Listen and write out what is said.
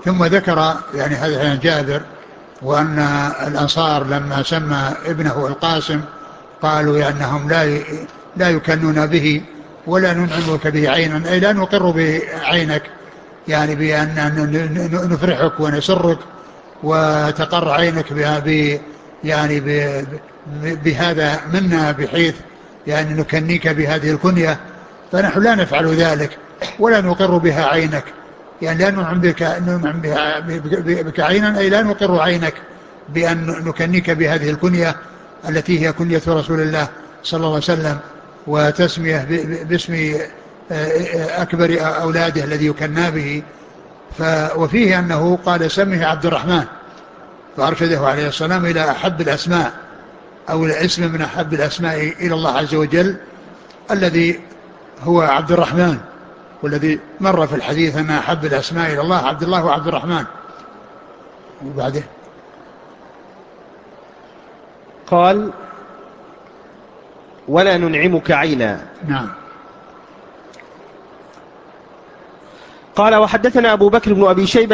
ثم ذكر يعني هذا عن جابر، وأن الأنصار لما سمى ابنه القاسم قالوا أنهم لا يكنون به ولا ننعمك به عينا، أي لا نقر بعينك، يعني بأن نفرحك ونسرك وتقر عينك يعني بهذا منا، بحيث يعني نكنيك بهذه الكنية، فنحن لا نفعل ذلك ولا نقر بها عينك، يعني لا ننعم بك عينا، أي لا نقر عينك بأن نكنيك بهذه الكنية التي هي كنية رسول الله صلى الله عليه وسلم، وتسمية باسم أكبر أولاده الذي يكنى به. وفيه أنه قال سمه عبد الرحمن، فأرشده عليه السلام إلى أحب الأسماء أو الاسم من أحب الأسماء إلى الله عز وجل الذي هو عبد الرحمن، والذي مر في الحديث أن أحب الأسماء إلى الله عبد الله وعبد الرحمن. وبعده قال ولا ننعمك عينا. نعم. قال وحدثنا أبو بكر بن أبي شيبة